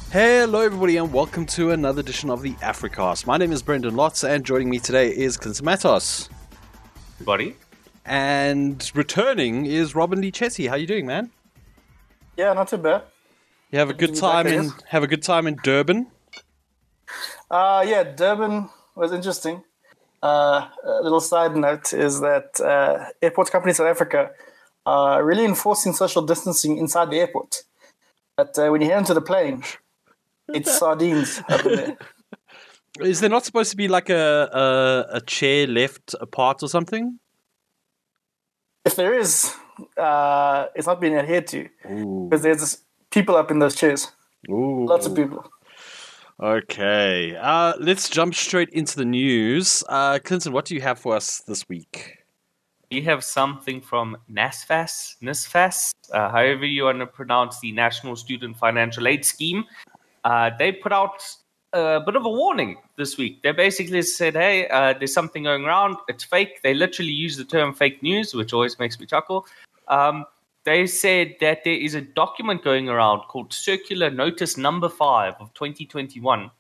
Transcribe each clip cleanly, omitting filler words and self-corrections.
Hello everybody and welcome to another edition of the Africast. My name is Brendan Lotz and joining me today is Clinton Matos. Everybody. And returning is Robin Lee Chessie. How you doing, man? Yeah, not too bad. You have a good time in Durban? Yeah, Durban was interesting. A little side note is that airport companies in South Africa are really enforcing social distancing inside the airport. But when you head into the plane, it's sardines over there. Is there not supposed to be like a chair left apart or something? If there is, it's not being adhered to. Because there's people up in those chairs. Ooh. Lots of people. Okay. Let's jump straight into the news. Clinton, what do you have for us this week? We have something from NSFAS, however you want to pronounce the National Student Financial Aid Scheme. They put out a bit of a warning this week. They basically said, hey, there's something going around. It's fake. They literally use the term fake news, which always makes me chuckle. They said that there is a document going around called Circular Notice Number 5 of 2021.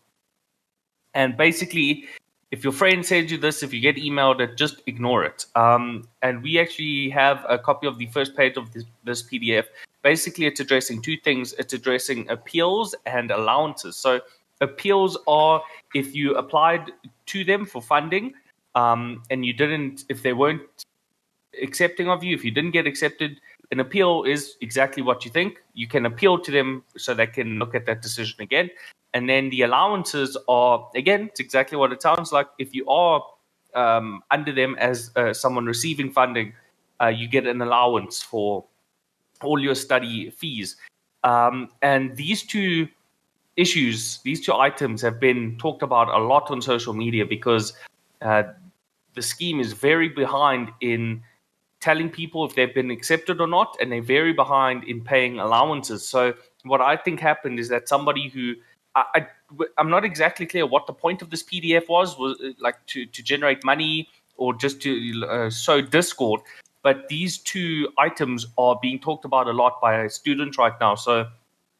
And basically, if your friend sends you this, if you get emailed it, just ignore it. And we actually have a copy of the first page of this PDF. Basically, it's addressing two things. It's addressing appeals and allowances. So appeals are if you applied to them for funding and you didn't, if they weren't accepting of you, if you didn't get accepted, an appeal is exactly what you think. You can appeal to them so they can look at that decision again. And then the allowances are, again, it's exactly what it sounds like. If you are under them as someone receiving funding, you get an allowance for all your study fees. And these two issues, these two items have been talked about a lot on social media because the scheme is very behind in telling people if they've been accepted or not, and they're very behind in paying allowances. So what I think happened is that somebody who I'm not exactly clear what the point of this PDF was like to generate money or just to sow discord. But these two items are being talked about a lot by students right now. So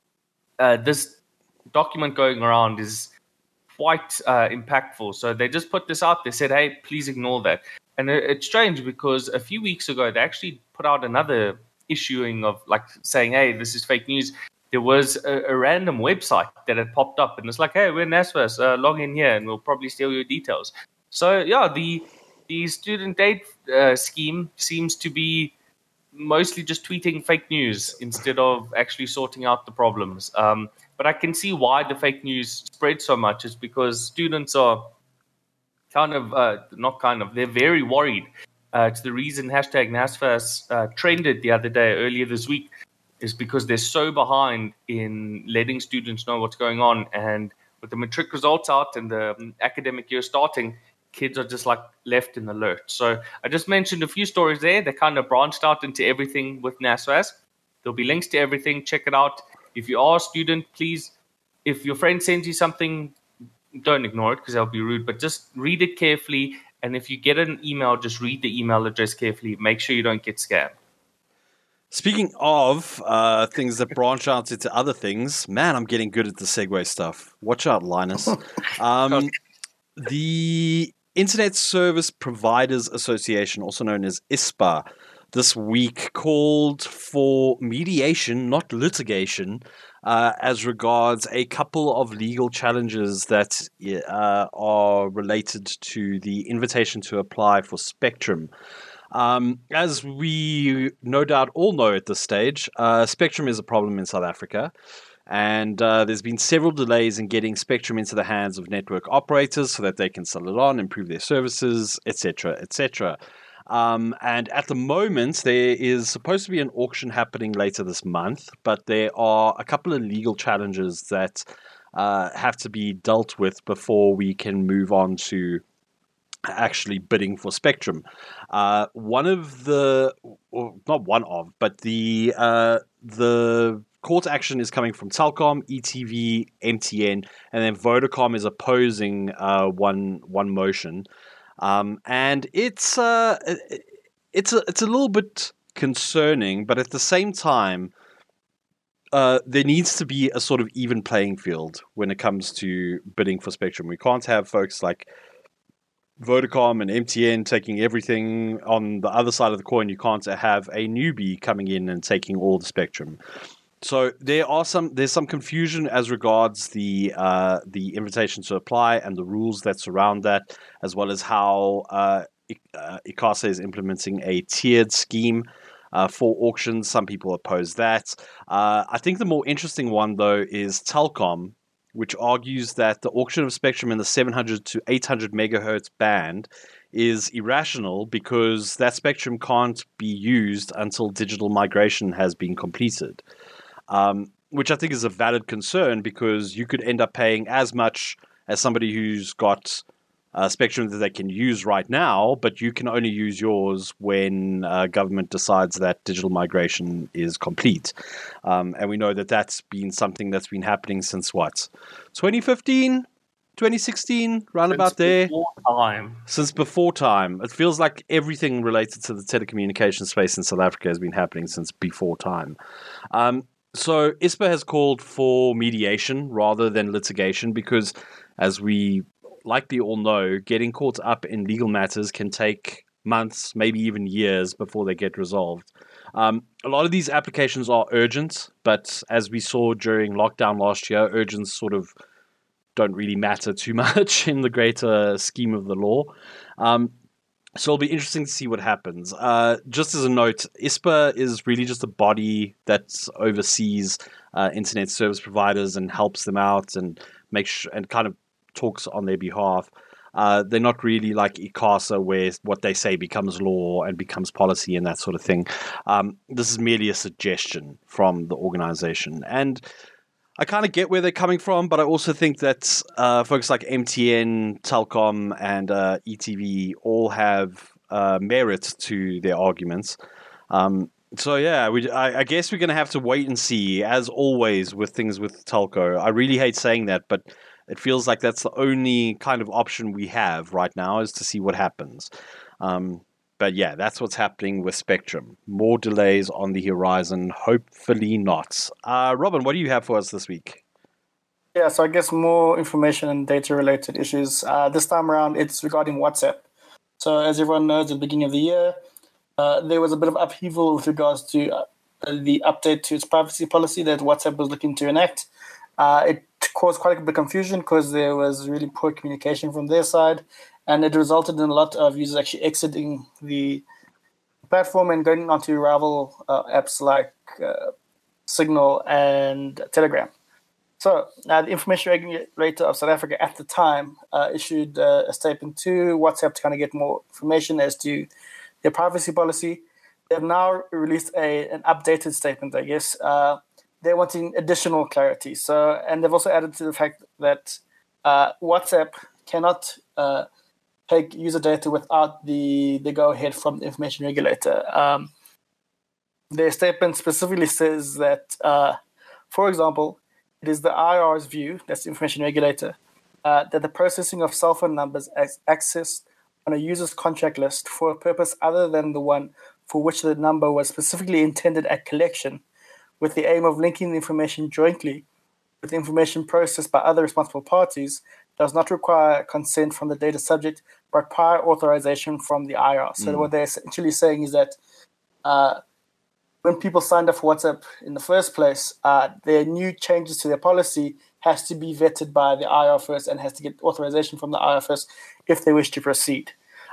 this document going around is quite impactful. So they just put this out. They said, hey, please ignore that. And it's strange because a few weeks ago, they actually put out another issuing of like saying, hey, this is fake news. There was a random website that had popped up and it's like, hey, we're NSFAS, log in here and we'll probably steal your details. So, yeah, the student aid scheme seems to be mostly just tweeting fake news instead of actually sorting out the problems. But I can see why the fake news spread so much is because students are they're very worried. It's the reason hashtag NSFAS trended the other day, earlier this week, is because they're so behind in letting students know what's going on. And with the matric results out and the academic year starting, kids are just like left in the lurch. So I just mentioned a few stories there. They kind of branched out into everything with NSFAS. There'll be links to everything. Check it out. If you are a student, please, if your friend sends you something, don't ignore it because that'll be rude, but just read it carefully. And if you get an email, just read the email address carefully. Make sure you don't get scammed. Speaking of things that branch out into other things, man, I'm getting good at the segue stuff. Watch out, Linus. The Internet Service Providers Association, also known as ISPA, this week called for mediation, not litigation, as regards a couple of legal challenges that are related to the invitation to apply for spectrum. As we no doubt all know at this stage, spectrum is a problem in South Africa. And there's been several delays in getting spectrum into the hands of network operators so that they can sell it on, improve their services, etc., etc. And at the moment, there is supposed to be an auction happening later this month, but there are a couple of legal challenges that have to be dealt with before we can move on to actually bidding for spectrum. One of the, or not one of, but the court action is coming from Telkom, ETV, MTN, and then Vodacom is opposing one motion. And it's a little bit concerning, but at the same time, there needs to be a sort of even playing field when it comes to bidding for spectrum. We can't have folks like Vodacom and MTN taking everything on the other side of the coin. You can't have a newbie coming in and taking all the spectrum. So there's some confusion as regards the invitation to apply and the rules that surround that, as well as how ICASA is implementing a tiered scheme for auctions. Some people oppose that. I think the more interesting one, though, is Telkom, which argues that the auction of spectrum in the 700 to 800 megahertz band is irrational because that spectrum can't be used until digital migration has been completed, which I think is a valid concern because you could end up paying as much as somebody who's got spectrum that they can use right now, but you can only use yours when government decides that digital migration is complete. And we know that that's been something that's been happening since what? 2015? 2016? Round about there? Since before time. It feels like everything related to the telecommunications space in South Africa has been happening since before time. So ISPA has called for mediation rather than litigation because, as we likely all know, getting caught up in legal matters can take months, maybe even years before they get resolved. A lot of these applications are urgent, but as we saw during lockdown last year, urgents sort of don't really matter too much in the greater scheme of the law. So it'll be interesting to see what happens. Just as a note, ISPA is really just a body that oversees internet service providers and helps them out and makes sure, and kind of talks on their behalf. They're not really like ICASA where what they say becomes law and becomes policy and that sort of thing. This is merely a suggestion from the organization. And I kind of get where they're coming from, but I also think that folks like MTN, Telkom, and ETV all have merit to their arguments. So yeah, I guess we're going to have to wait and see, as always with things with telco. I really hate saying that, but it feels like that's the only kind of option we have right now is to see what happens. But yeah, that's what's happening with Spectrum. More delays on the horizon, hopefully not. Robin, what do you have for us this week? Yeah, so I guess more information and data-related issues. This time around, it's regarding WhatsApp. So as everyone knows, at the beginning of the year, there was a bit of upheaval with regards to the update to its privacy policy that WhatsApp was looking to enact. It caused quite a bit of confusion because there was really poor communication from their side, and it resulted in a lot of users actually exiting the platform and going onto rival apps like Signal and Telegram. So the Information Regulator of South Africa at the time issued a statement to WhatsApp to kind of get more information as to their privacy policy. They've now released an updated statement, I guess. They're wanting additional clarity. So, and they've also added to the fact that WhatsApp cannot take user data without the go-ahead from the information regulator. Their statement specifically says that, for example, it is the IR's view, that's the information regulator, that the processing of cell phone numbers as accessed on a user's contract list for a purpose other than the one for which the number was specifically intended at collection, with the aim of linking the information jointly with the information processed by other responsible parties, does not require consent from the data subject, but prior authorization from the IR. So what they're essentially saying is that when people signed up for WhatsApp in the first place, their new changes to their policy has to be vetted by the IR first and has to get authorization from the IR first if they wish to proceed.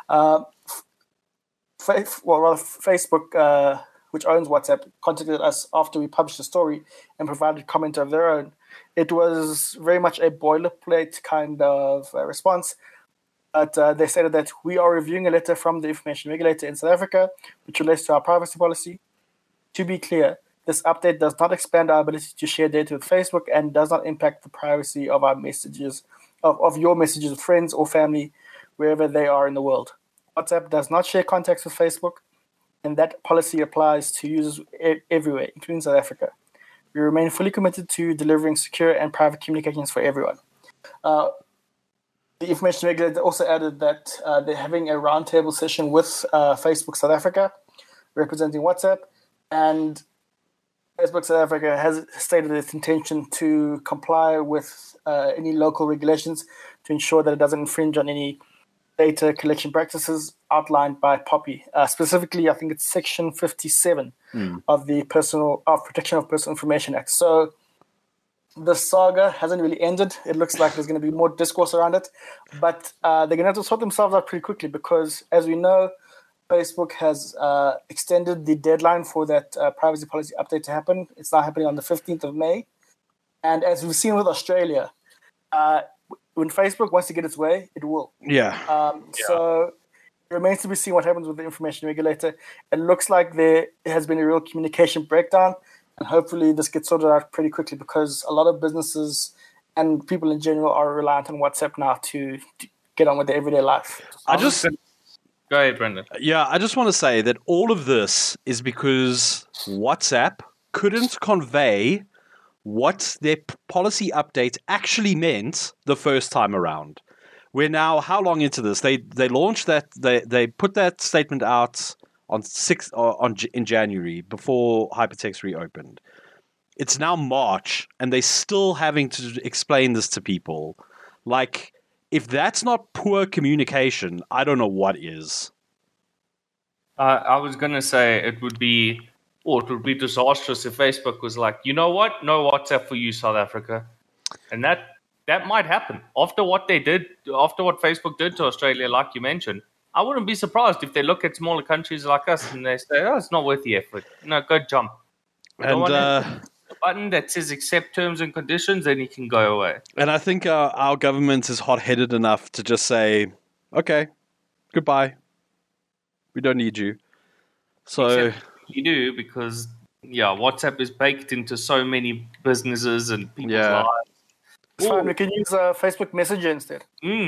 Facebook, which owns WhatsApp, contacted us after we published the story and provided comment of their own. It was very much a boilerplate kind of response, but they stated that we are reviewing a letter from the information regulator in South Africa, which relates to our privacy policy. To be clear, this update does not expand our ability to share data with Facebook and does not impact the privacy of our messages, of your messages with friends or family, wherever they are in the world. WhatsApp does not share contacts with Facebook, and that policy applies to users everywhere, including South Africa. We remain fully committed to delivering secure and private communications for everyone. The information regulator also added that they're having a roundtable session with Facebook South Africa, representing WhatsApp, and Facebook South Africa has stated its intention to comply with any local regulations to ensure that it doesn't infringe on any data collection practices outlined by POPI. Specifically, I think it's Section 57 of the Protection of Personal Information Act. So the saga hasn't really ended. It looks like there's going to be more discourse around it, but they're going to have to sort themselves out pretty quickly because, as we know, Facebook has extended the deadline for that privacy policy update to happen. It's now happening on the 15th of May. And as we've seen with Australia, when Facebook wants to get its way, it will. So it remains to be seen what happens with the information regulator. It looks like there has been a real communication breakdown, and hopefully this gets sorted out pretty quickly because a lot of businesses and people in general are reliant on WhatsApp now to get on with their everyday life. Go ahead, Brendan. Yeah, I just want to say that all of this is because WhatsApp couldn't convey what their policy update actually meant the first time around. We're now how long into this? They launched that they put that statement out on in January before Hypertext reopened. It's now March, and they're still having to explain this to people. Like, if that's not poor communication, I don't know what is. I was going to say it would be disastrous if Facebook was like, you know what? No WhatsApp for you, South Africa. And that might happen. After what Facebook did to Australia, like you mentioned, I wouldn't be surprised if they look at smaller countries like us and they say, oh, it's not worth the effort. No, go jump. A button that says accept terms and conditions, then you can go away. And I think our government is hot-headed enough to just say, okay, goodbye. We don't need you. So except you do because, WhatsApp is baked into so many businesses and people's lives. It's fine. We can use Facebook Messenger instead.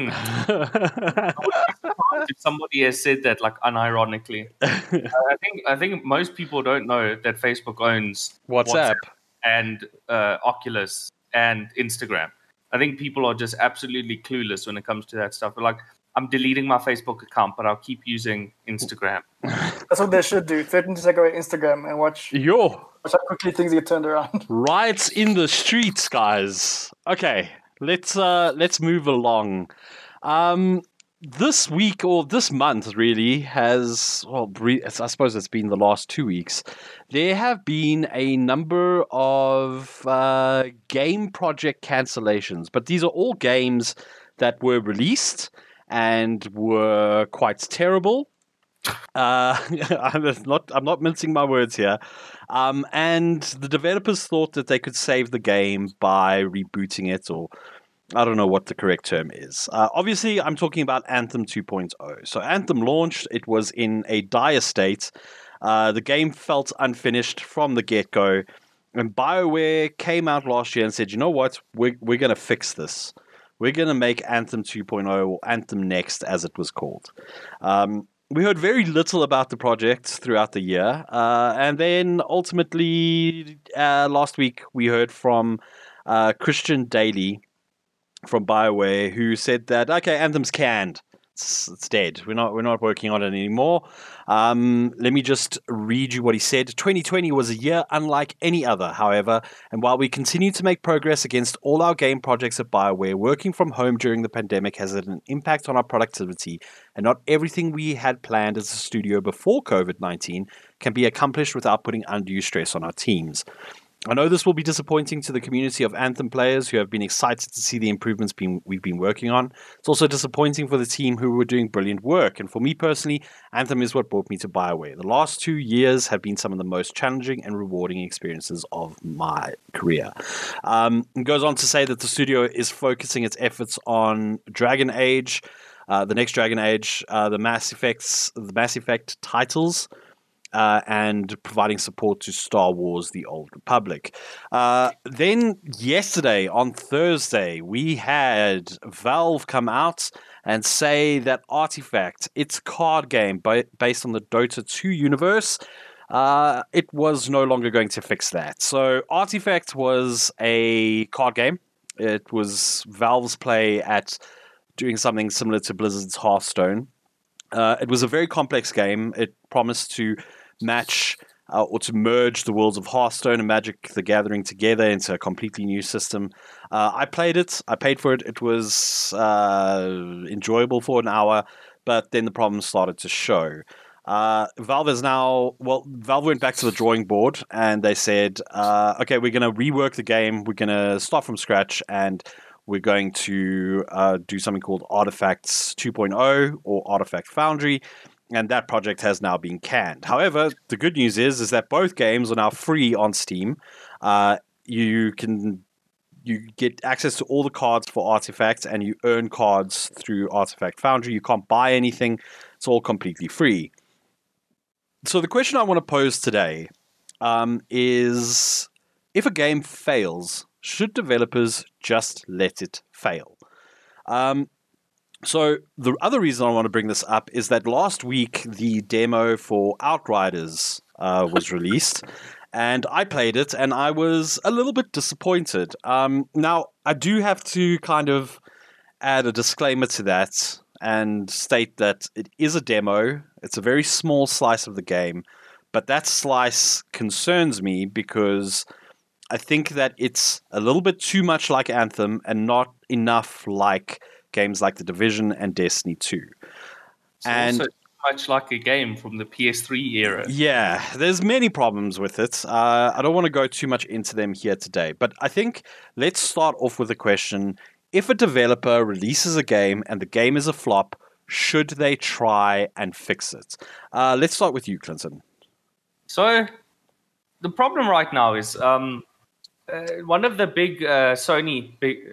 If somebody has said that, like, unironically. I think most people don't know that Facebook owns WhatsApp and Oculus and Instagram. I think people are just absolutely clueless when it comes to that stuff. They're like, I'm deleting my Facebook account, but I'll keep using Instagram. That's what they should do. Threaten to take away Instagram and watch how quickly things get turned around. Riots in the streets, guys. Okay, let's move along. This week or this month really has, I suppose it's been the last 2 weeks. There have been a number of game project cancellations, but these are all games that were released and were quite terrible. I'm not mincing my words here. And the developers thought that they could save the game by rebooting it, or I don't know what the correct term is. Obviously, I'm talking about Anthem 2.0. So Anthem launched. It was in a dire state. The game felt unfinished from the get-go. And BioWare came out last year and said, you know what? We're going to fix this. We're going to make Anthem 2.0 or Anthem Next, as it was called. We heard very little about the project throughout the year. And then ultimately, last week, we heard from Christian Daly from BioWare, who said that, okay, Anthem's canned. It's dead. We're not working on it anymore. Let me just read you what he said. 2020 was a year unlike any other, however, and while we continue to make progress against all our game projects at BioWare, working from home during the pandemic has had an impact on our productivity, and not everything we had planned as a studio before COVID-19 can be accomplished without putting undue stress on our teams. I know this will be disappointing to the community of Anthem players who have been excited to see the improvements we've been working on. It's also disappointing for the team who were doing brilliant work. And for me personally, Anthem is what brought me to BioWare. The last 2 years have been some of the most challenging and rewarding experiences of my career. It goes on to say that the studio is focusing its efforts on Dragon Age, the next Dragon Age, the Mass Effect titles, and providing support to Star Wars The Old Republic. Then yesterday, on Thursday, we had Valve come out and say that Artifact, its card game based on the Dota 2 universe, it was no longer going to fix that. So Artifact was a card game. It was Valve's play at doing something similar to Blizzard's Hearthstone. It was a very complex game. It promised to match or to merge the worlds of Hearthstone and Magic the Gathering together into a completely new system. I played it. I paid for it. It was enjoyable for an hour, but then the problems started to show. Valve went back to the drawing board and they said, okay, we're going to rework the game. We're going to start from scratch and we're going to do something called Artifacts 2.0 or Artifact Foundry. And that project has now been canned. However, the good news is that both games are now free on Steam. You get access to all the cards for Artifacts, and you earn cards through Artifact Foundry. You can't buy anything. It's all completely free. So the question I want to pose today is, if a game fails, should developers just let it fail? So the other reason I want to bring this up is that last week the demo for Outriders was released, and I played it, and I was a little bit disappointed. Now, I do have to kind of add a disclaimer to that and state that it is a demo. It's a very small slice of the game, but that slice concerns me because I think that it's a little bit too much like Anthem and not enough like games like The Division and Destiny 2. And also much like a game from the PS3 era. Yeah, there's many problems with it. I don't want to go too much into them here today, but I think let's start off with the question: if a developer releases a game and the game is a flop, should they try and fix it? Let's start with you, Clinton. So the problem right now is one of the big Sony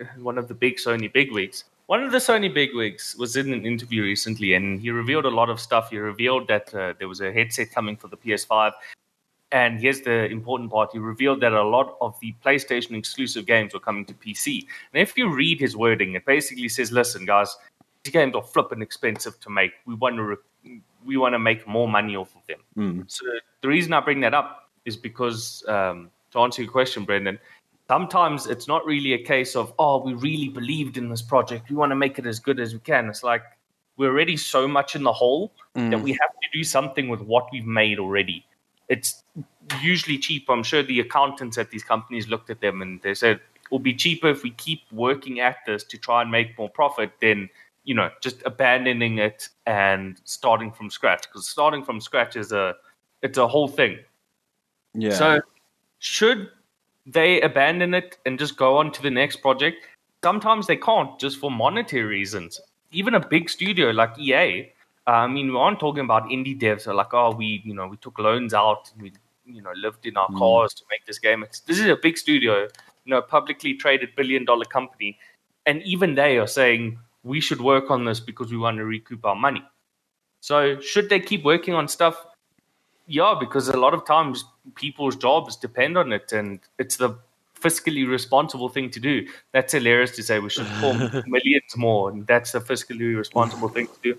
bigwigs. One of the Sony bigwigs was in an interview recently, and he revealed a lot of stuff. He revealed that there was a headset coming for the PS5, and here's the important part. He revealed that a lot of the PlayStation exclusive games were coming to PC. And if you read his wording, it basically says, listen, guys, these games are flipping expensive to make. We want to make more money off of them. So the reason I bring that up is because, to answer your question, Brendan, sometimes it's not really a case of, we really believed in this project. We want to make it as good as we can. It's like we're already so much in the hole that we have to do something with what we've made already. It's usually cheap. I'm sure the accountants at these companies looked at them and they said, it will be cheaper if we keep working at this to try and make more profit than, just abandoning it and starting from scratch. Because starting from scratch it's a whole thing. Yeah. So should they abandon it and just go on to the next project? Sometimes they can't, just for monetary reasons. Even a big studio like EA, we aren't talking about indie devs who are like, we took loans out, and we lived in our cars to make this game. This is a big studio, publicly traded billion-dollar company, and even they are saying we should work on this because we want to recoup our money. So should they keep working on stuff? Yeah, because a lot of times people's jobs depend on it, and it's the fiscally responsible thing to do. That's hilarious to say we should form millions more, and that's the fiscally responsible thing to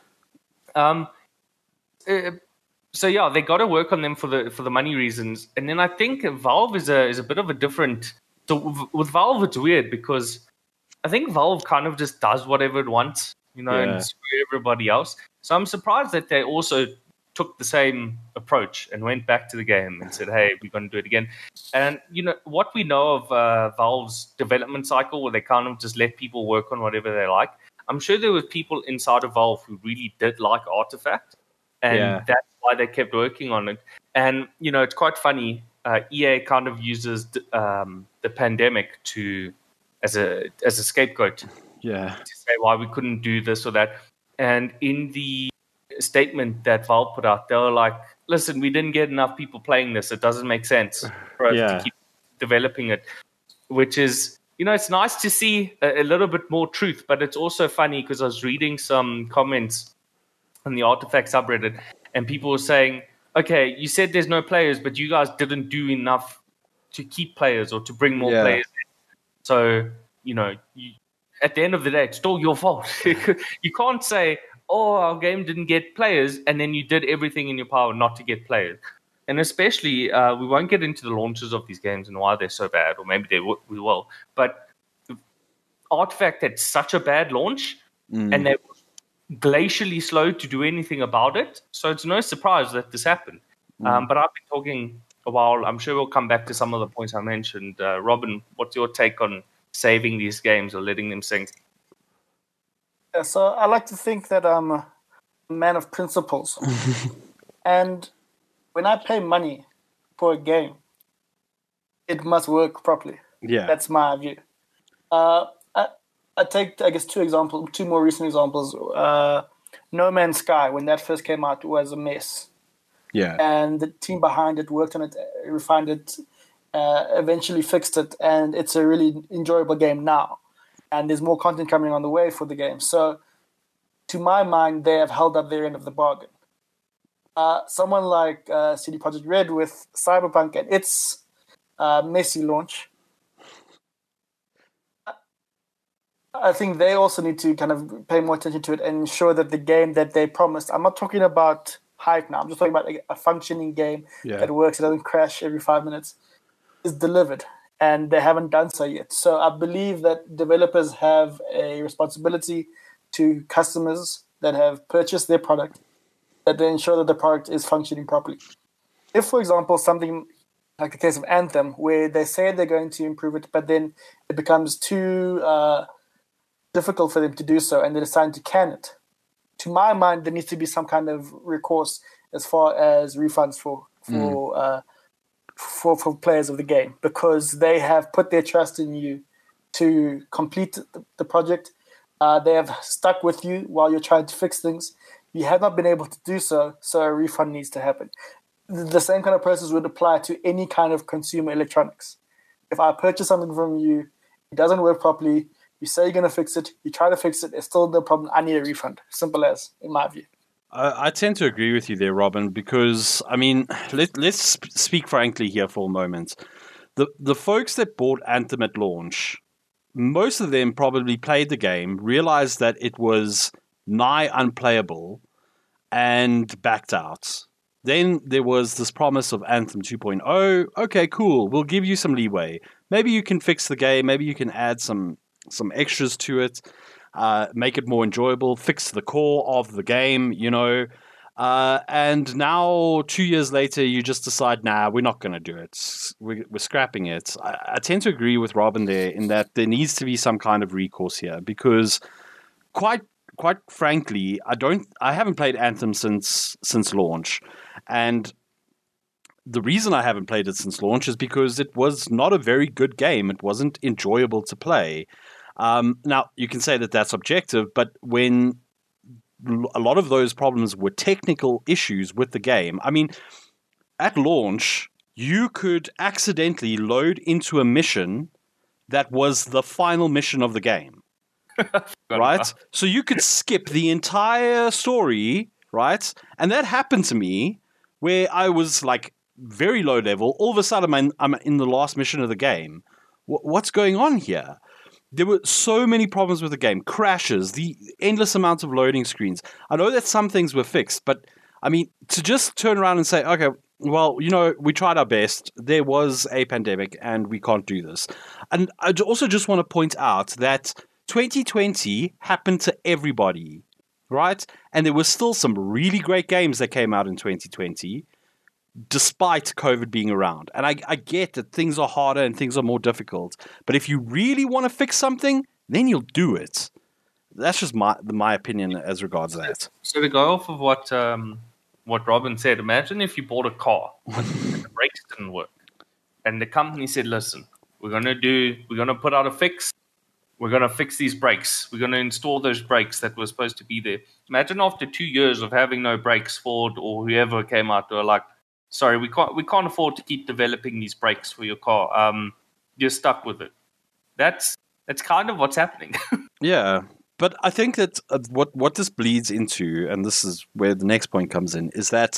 do. So yeah, they got to work on them for the money reasons. And then I think Valve is a bit of a different. So with Valve, it's weird because I think Valve kind of just does whatever it wants, and screw everybody else. So I'm surprised that they also took the same approach and went back to the game and said, hey, we're going to do it again. And, what we know of Valve's development cycle, where they kind of just let people work on whatever they like, I'm sure there were people inside of Valve who really did like Artifact, and that's why they kept working on it. And, it's quite funny. EA kind of uses the pandemic as a scapegoat to say why we couldn't do this or that. And in the statement that Valve put out, they were like, listen, we didn't get enough people playing this. It doesn't make sense for us to keep developing it, which is, it's nice to see a little bit more truth, but it's also funny because I was reading some comments on the Artifact subreddit and people were saying, okay, you said there's no players, but you guys didn't do enough to keep players or to bring more players in. So, at the end of the day, it's still your fault. You can't say, our game didn't get players, and then you did everything in your power not to get players. And especially, we won't get into the launches of these games and why they're so bad, or maybe we will. But Artifact had such a bad launch, and they were glacially slow to do anything about it. So it's no surprise that this happened. But I've been talking a while. I'm sure we'll come back to some of the points I mentioned. Robin, what's your take on saving these games or letting them sink? Yeah, so I like to think that I'm a man of principles. And when I pay money for a game, it must work properly. Yeah. That's my view. I take, I guess, two more recent examples. No Man's Sky, when that first came out, was a mess. Yeah. And the team behind it worked on it, refined it, eventually fixed it, and it's a really enjoyable game now. And there's more content coming on the way for the game. So, to my mind, they have held up their end of the bargain. Someone like CD Projekt Red with Cyberpunk and its messy launch, I think they also need to kind of pay more attention to it and ensure that the game that they promised, I'm not talking about hype now, I'm just talking about a functioning game that works, it doesn't crash every 5 minutes, is delivered. And they haven't done so yet. So I believe that developers have a responsibility to customers that have purchased their product, that they ensure that the product is functioning properly. If, for example, something like the case of Anthem, where they say they're going to improve it, but then it becomes too difficult for them to do so, and they decide to can it. To my mind, there needs to be some kind of recourse as far as refunds for players of the game, because they have put their trust in you to complete the project. They have stuck with you while you're trying to fix things. You have not been able to do so, so a refund needs to happen. The same kind of process would apply to any kind of consumer electronics. If I purchase something from you, it doesn't work properly, you say you're going to fix it, you try to fix it, it's still no problem, I need a refund. Simple as, in my view. I tend to agree with you there, Robin, because, I mean, let's speak frankly here for a moment. The folks that bought Anthem at launch, most of them probably played the game, realized that it was nigh unplayable, and backed out. Then there was this promise of Anthem 2.0. Okay, cool, we'll give you some leeway. Maybe you can fix the game, maybe you can add some extras to it, make it more enjoyable, fix the core of the game, and now 2 years later you just decide, nah, we're not going to do it, we're scrapping it. I tend to agree with Robin there in that there needs to be some kind of recourse here, because quite frankly, I haven't played Anthem since launch, and the reason I haven't played it since launch is because it was not a very good game. It wasn't enjoyable to play. Now, you can say that that's objective, but when a lot of those problems were technical issues with the game, I mean, at launch, you could accidentally load into a mission that was the final mission of the game, right? So you could skip the entire story, right? And that happened to me where I was like very low level. All of a sudden, I'm in the last mission of the game. What's going on here? There were so many problems with the game. Crashes, the endless amounts of loading screens. I know that some things were fixed, but I mean, to just turn around and say, okay, well, we tried our best. There was a pandemic and we can't do this. And I also just want to point out that 2020 happened to everybody, right? And there were still some really great games that came out in 2020, despite COVID being around. And I get that things are harder and things are more difficult. But if you really want to fix something, then you'll do it. That's just my opinion as regards that. So to go off of what Robin said, imagine if you bought a car and the brakes didn't work. And the company said, listen, we're going to put out a fix. We're going to fix these brakes. We're going to install those brakes that were supposed to be there. Imagine after 2 years of having no brakes, Ford or whoever came out, they were like, sorry, we can't afford to keep developing these brakes for your car. You're stuck with it. That's kind of what's happening. Yeah, but I think that what this bleeds into, and this is where the next point comes in, is that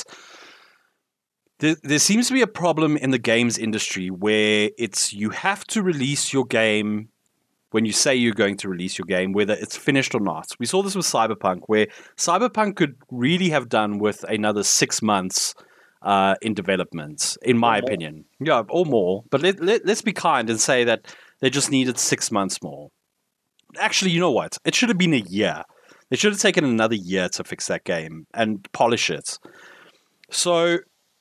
there seems to be a problem in the games industry where you have to release your game when you say you're going to release your game, whether it's finished or not. We saw this with Cyberpunk, where Cyberpunk could really have done with another 6 months in development, in my opinion. Yeah, or more. But let's be kind and say that they just needed 6 months more. Actually, you know what? It should have been a year. They should have taken another year to fix that game and polish it. So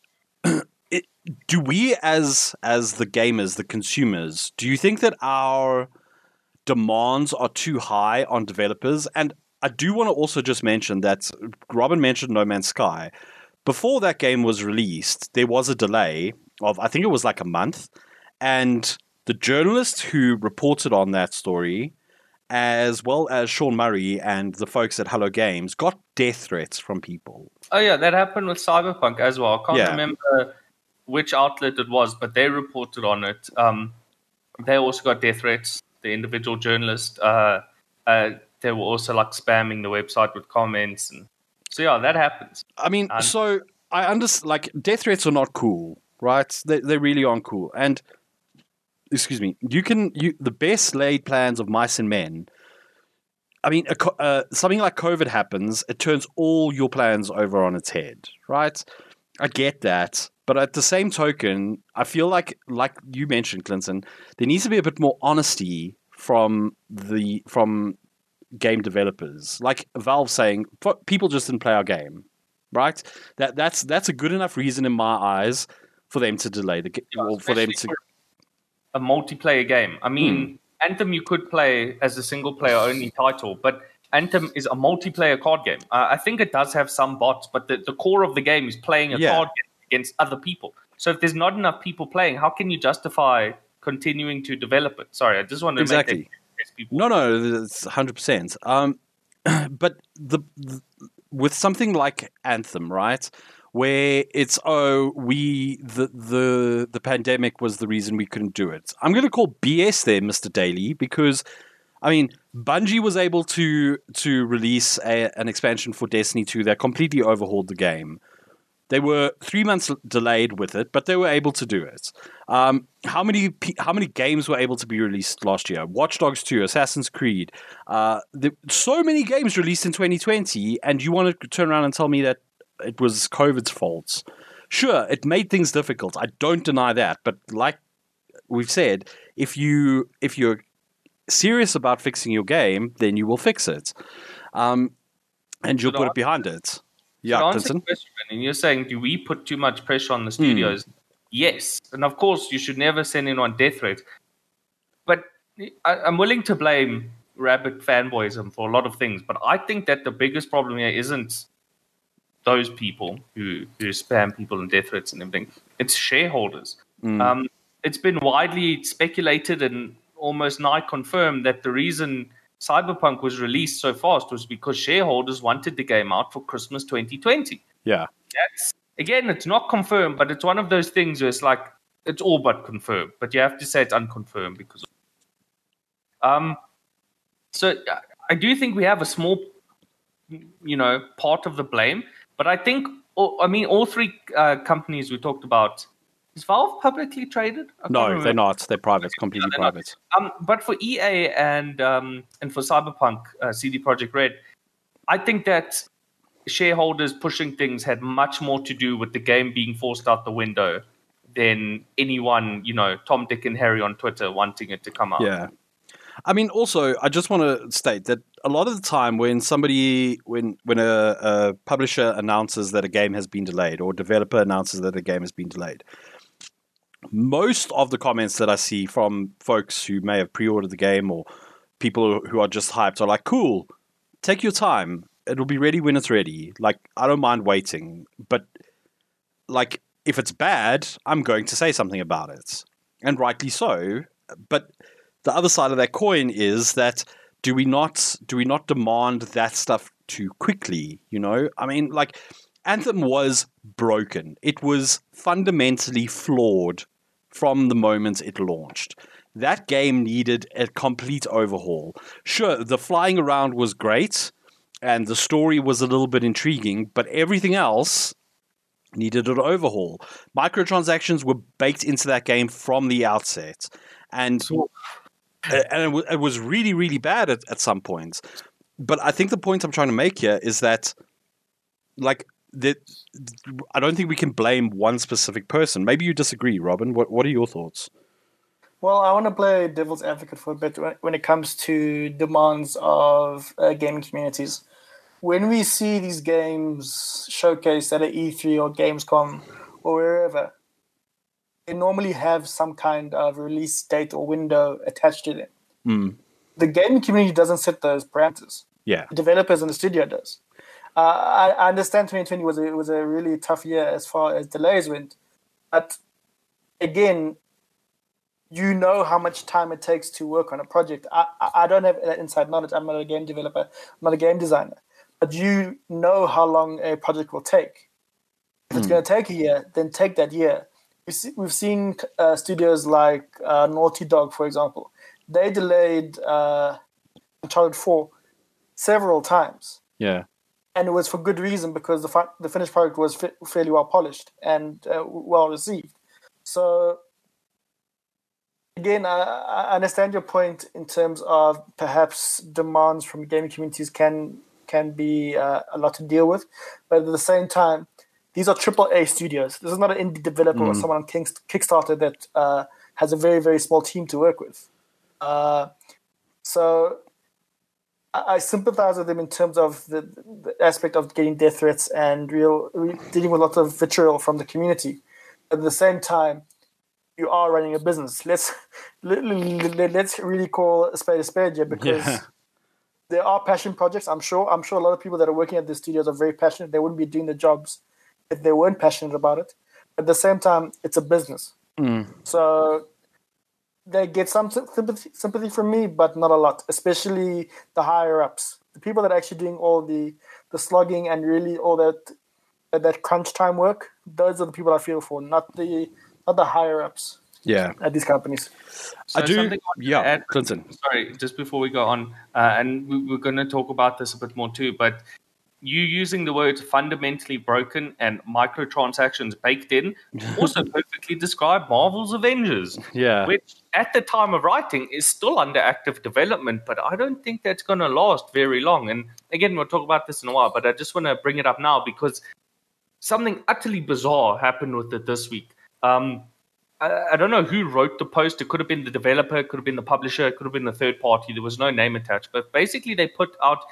do we as the gamers, the consumers, do you think that our demands are too high on developers? And I do want to also just mention that Robin mentioned No Man's Sky. Before that game was released, there was a delay of, I think it was like a month, and the journalist who reported on that story, as well as Sean Murray and the folks at Hello Games, got death threats from people. Oh yeah, that happened with Cyberpunk as well. I can't Yeah. remember which outlet it was, but they reported on it. They also got death threats. The individual journalist, they were also like spamming the website with comments, and so yeah, that happens. I mean, so I understand, like, death threats are not cool, right? They really aren't cool. And excuse me, the best laid plans of mice and men. I mean, something like COVID happens, it turns all your plans over on its head, right? I get that. But at the same token, I feel like you mentioned, Clinton, there needs to be a bit more honesty from game developers. Like Valve saying, people just didn't play our game, right? That's a good enough reason in my eyes for them to delay the game, or for them to... A multiplayer game. I mean, Anthem you could play as a single-player only title, but Anthem is a multiplayer card game. I think it does have some bots, but the core of the game is playing a card game against other people. So if there's not enough people playing, how can you justify continuing to develop it? Sorry, I just want to make that people. No, it's 100%. But with something like Anthem, right, where it's the pandemic was the reason we couldn't do it. I'm going to call BS there, Mr. Daly, because I mean, Bungie was able to release an expansion for Destiny 2 that completely overhauled the game. They were 3 months delayed with it, but they were able to do it. How many games were able to be released last year? Watch Dogs 2, Assassin's Creed. So many games released in 2020, and you want to turn around and tell me that it was COVID's fault? Sure, it made things difficult. I don't deny that. But like we've said, if you're serious about fixing your game, then you will fix it. And you'll put it behind it. Yeah, Clinton? And you're saying, do we put too much pressure on the studios? Yes. And of course, you should never send anyone death threats. But I'm willing to blame Rabbit fanboyism for a lot of things. But I think that the biggest problem here isn't those people who spam people and death threats and everything. It's shareholders. It's been widely speculated and almost nigh confirmed that the reason Cyberpunk was released so fast was because shareholders wanted the game out for Christmas 2020. Yeah. Again, it's not confirmed, but it's one of those things where it's like, it's all but confirmed, but you have to say it's unconfirmed because so I do think we have a small, part of the blame, but I think, all three companies we talked about, is Valve publicly traded? No, they're not. They're private, completely private. But for EA and for Cyberpunk, CD Projekt Red, I think that shareholders pushing things had much more to do with the game being forced out the window than anyone, Tom, Dick, and Harry on Twitter wanting it to come out. Yeah. I mean, also, I just want to state that a lot of the time when a publisher announces that a game has been delayed or a developer announces that a game has been delayed, most of the comments that I see from folks who may have pre-ordered the game or people who are just hyped are like, cool, take your time. It'll be ready when it's ready. Like, I don't mind waiting. But, like, if it's bad, I'm going to say something about it. And rightly so. But the other side of that coin is that do we not demand that stuff too quickly? I mean, like, Anthem was broken. It was fundamentally flawed from the moment it launched. That game needed a complete overhaul. Sure, the flying around was great, and the story was a little bit intriguing, but everything else needed an overhaul. Microtransactions were baked into that game from the outset, and it was really, really bad at some points. But I think the point I'm trying to make here is that, like, I don't think we can blame one specific person. Maybe you disagree, Robin. What are your thoughts? Well, I want to play devil's advocate for a bit when it comes to demands of gaming communities. When we see these games showcased at an E3 or Gamescom or wherever, they normally have some kind of release date or window attached to them. The gaming community doesn't set those parameters. Yeah. The developers and the studio does. I understand 2020 was a really tough year as far as delays went, but again, you know how much time it takes to work on a project. I don't have that inside knowledge. I'm not a game developer. I'm not a game designer. But you know how long a project will take. If it's going to take a year, then take that year. We've seen studios like Naughty Dog, for example. They delayed Uncharted 4 several times. Yeah. And it was for good reason, because the finished product was fairly well polished and well received. So, again, I understand your point in terms of perhaps demands from gaming communities can be a lot to deal with. But at the same time, these are AAA studios. This is not an indie developer or someone on Kickstarter that has a very, very small team to work with. So I sympathize with them in terms of the aspect of getting death threats and dealing with lots of vitriol from the community. At the same time, you are running a business. Let's really call a spade here, because there are passion projects. I'm sure a lot of people that are working at the studios are very passionate. They wouldn't be doing the jobs if they weren't passionate about it. At the same time, it's a business. So they get some sympathy from me, but not a lot, especially the higher ups, the people that are actually doing all the slogging and really all that crunch time work. Those are the people I feel for, not the higher ups. Yeah, at these companies. So I do. Yeah, add, Clinton. Sorry, just before we go on, and we're going to talk about this a bit more too, but you using the words fundamentally broken and microtransactions baked in also perfectly describe Marvel's Avengers. Yeah. Which at the time of writing is still under active development, but I don't think that's going to last very long. And again, we'll talk about this in a while, but I just want to bring it up now because something utterly bizarre happened with it this week. I don't know who wrote the post. It could have been the developer, it could have been the publisher, it could have been the third party. There was no name attached. But basically they put out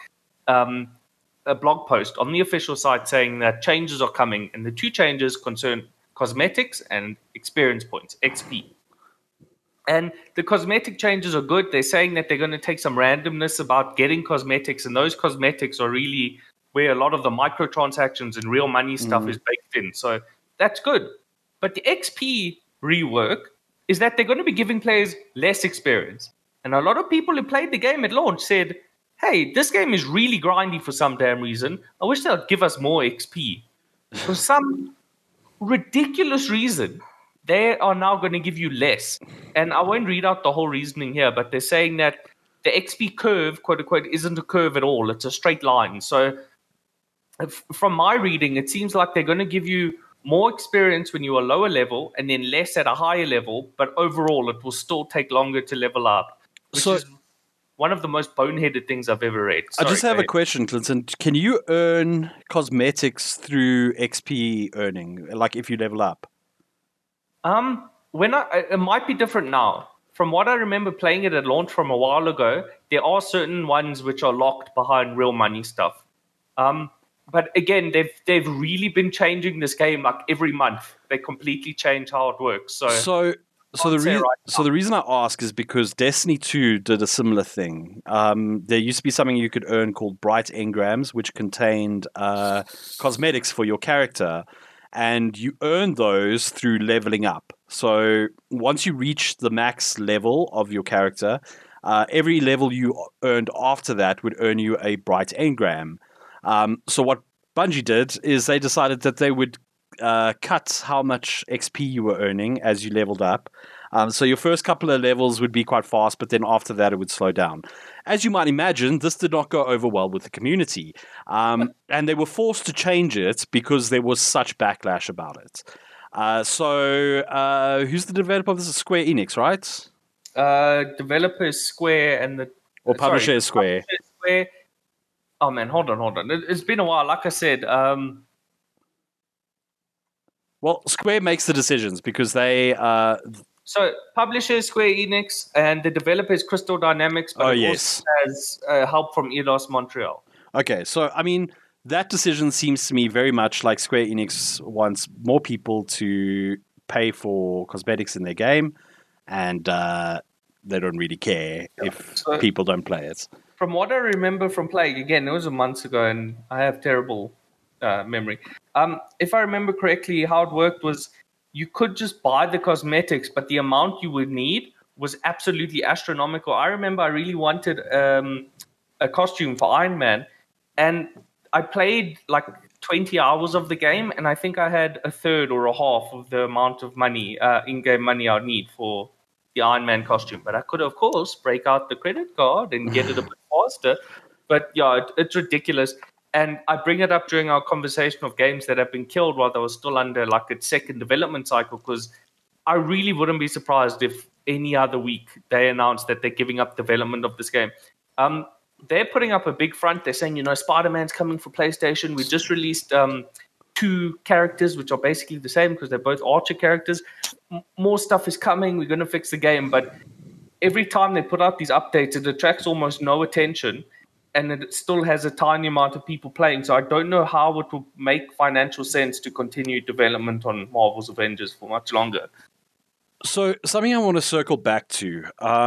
a blog post on the official site saying that changes are coming, and the two changes concern cosmetics and experience points, XP. And the cosmetic changes are good. They're saying that they're going to take some randomness about getting cosmetics, and those cosmetics are really where a lot of the microtransactions and real money stuff is baked in. So that's good. But the XP rework is that they're going to be giving players less experience. And a lot of people who played the game at launch said, hey, this game is really grindy for some damn reason. I wish they'd give us more XP. For some ridiculous reason, they are now going to give you less. And I won't read out the whole reasoning here, but they're saying that the XP curve, quote unquote, isn't a curve at all. It's a straight line. So from my reading, it seems like they're going to give you more experience when you are lower level and then less at a higher level. But overall, it will still take longer to level up, which is one of the most boneheaded things I've ever read. Sorry, I just have a question, Clinton. Can you earn cosmetics through XP earning, like if you level up? It might be different now. From what I remember playing it at launch from a while ago, there are certain ones which are locked behind real money stuff. But again, they've really been changing this game like every month. They completely change how it works. So the reason I ask is because Destiny 2 did a similar thing. There used to be something you could earn called Bright Engrams, which contained cosmetics for your character, and you earn those through leveling up. So once you reach the max level of your character, every level you earned after that would earn you a Bright Engram. So what Bungie did is they decided that they would cut how much XP you were earning as you leveled up. So your first couple of levels would be quite fast, but then after that it would slow down. As you might imagine, this did not go over well with the community. And they were forced to change it because there was such backlash about it. So who's the developer of this? Is Square Enix, right? Developer is Square and publisher is Square. Publisher is Square. Oh man, hold on. It's been a while. Like I said, well, Square makes the decisions because they. So publisher is Square Enix and the developer is Crystal Dynamics, but also has help from Eidos Montreal. Okay, so I mean, that decision seems to me very much like Square Enix wants more people to pay for cosmetics in their game, and they don't really care if people don't play it. From what I remember from playing, again, it was a month ago, and I have terrible memory. If I remember correctly, how it worked was you could just buy the cosmetics, but the amount you would need was absolutely astronomical. I remember I really wanted a costume for Iron Man, and I played like 20 hours of the game, and I think I had a third or a half of the amount of money, in-game money I'd need for the Iron Man costume. But I could, of course, break out the credit card and get it a bit faster. But yeah, it's ridiculous. And I bring it up during our conversation of games that have been killed while they were still under like its second development cycle, because I really wouldn't be surprised if any other week they announced that they're giving up development of this game. They're putting up a big front. They're saying, Spider-Man's coming for PlayStation. We just released 2 characters, which are basically the same because they're both Archer characters. More stuff is coming. We're going to fix the game. But every time they put out these updates, it attracts almost no attention, and it still has a tiny amount of people playing. So I don't know how it will make financial sense to continue development on Marvel's Avengers for much longer. So something I want to circle back to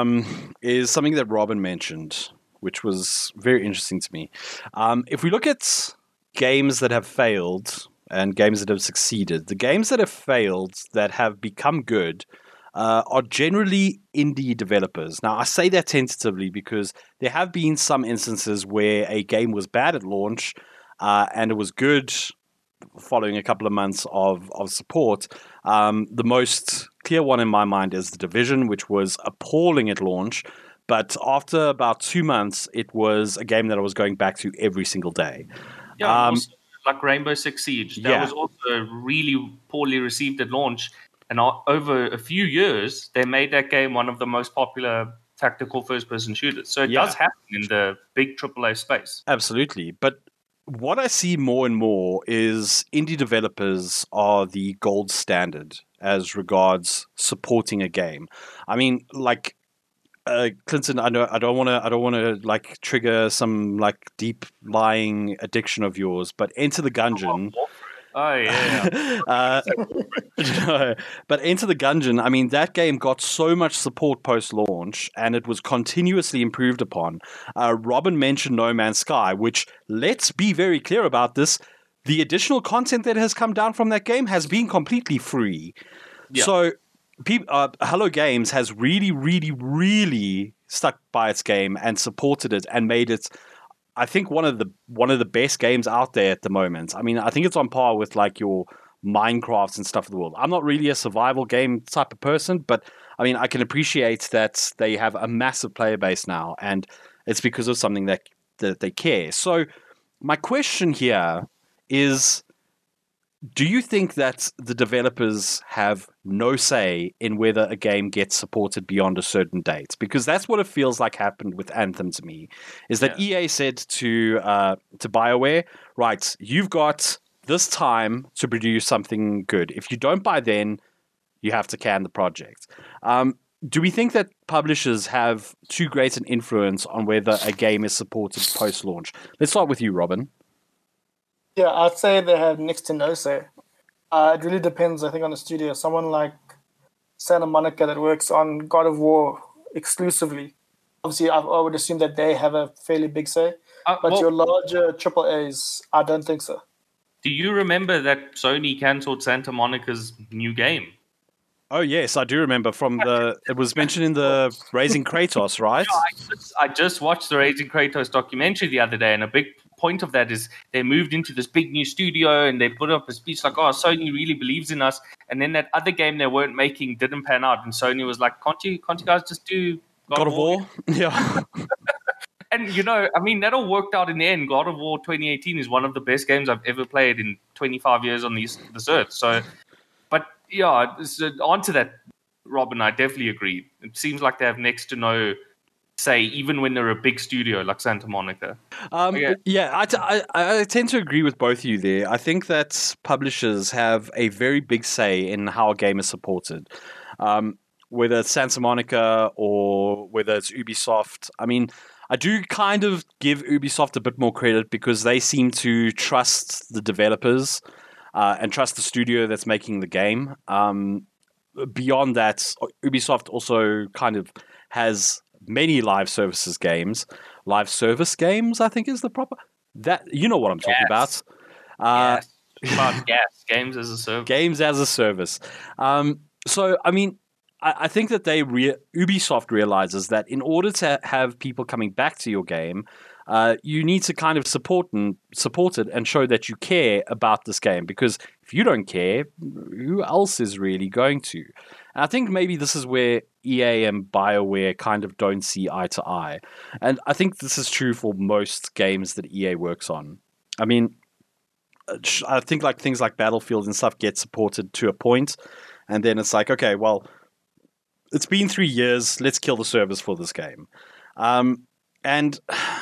is something that Robin mentioned, which was very interesting to me. If we look at games that have failed and games that have succeeded, the games that have failed that have become good are generally indie developers. Now, I say that tentatively because there have been some instances where a game was bad at launch and it was good following a couple of months of support. The most clear one in my mind is The Division, which was appalling at launch. But after about 2 months, it was a game that I was going back to every single day. Yeah, also, like Rainbow Six Siege. That was also really poorly received at launch. And over a few years, they made that game one of the most popular tactical first-person shooters. So it does happen in the big AAA space. Absolutely. But what I see more and more is indie developers are the gold standard as regards supporting a game. I mean, like... Clinton, I don't want to like trigger some like deep lying addiction of yours, but Enter the Gungeon. Oh yeah. But Enter the Gungeon, I mean, that game got so much support post-launch, and it was continuously improved upon. Robin mentioned No Man's Sky, which, let's be very clear about this, the additional content that has come down from that game has been completely free. Yeah. So Hello Games has really, really, really stuck by its game and supported it and made it, I think, one of the best games out there at the moment. I mean, I think it's on par with like your Minecrafts and stuff of the world. I'm not really a survival game type of person, but I mean, I can appreciate that they have a massive player base now, and it's because of something that they care. So my question here is, do you think that the developers have no say in whether a game gets supported beyond a certain date? Because that's what it feels like happened with Anthem to me, is that EA said to BioWare, right, you've got this time to produce something good. If you don't by then, you have to can the project. Do we think that publishers have too great an influence on whether a game is supported post-launch? Let's start with you, Robin. Yeah, I'd say they have next to no say. It really depends, I think, on the studio. Someone like Santa Monica that works on God of War exclusively. Obviously, I would assume that they have a fairly big say. But your larger AAAs, I don't think so. Do you remember that Sony cancelled Santa Monica's new game? Oh, yes, I do remember it was mentioned in the Raising Kratos, right? Yeah, I just watched the Raising Kratos documentary the other day, and a big point of that is they moved into this big new studio and they put up a speech like, oh, Sony really believes in us. And then that other game they weren't making didn't pan out. And Sony was like, can't you guys just do God of War? Yeah. And, I mean, that all worked out in the end. God of War 2018 is one of the best games I've ever played in 25 years on this earth. So, but yeah, so onto that, Robin, I definitely agree. It seems like they have next to no say, even when they're a big studio like Santa Monica. Yeah, I tend to agree with both of you there. I think that publishers have a very big say in how a game is supported. Whether it's Santa Monica or whether it's Ubisoft. I mean, I do kind of give Ubisoft a bit more credit because they seem to trust the developers and trust the studio that's making the game. Beyond that, Ubisoft also kind of has many live service games, I think is the proper that you know what I'm talking about. Yes. About games as a service. Games as a service. So I mean, I think that Ubisoft realizes that in order to have people coming back to your game, you need to kind of support it and show that you care about this game. Because if you don't care, who else is really going to? And I think maybe this is where EA and BioWare kind of don't see eye to eye. And I think this is true for most games that EA works on. I mean, I think like things like Battlefield and stuff get supported to a point, and then it's like, okay, well, it's been 3 years. Let's kill the servers for this game. And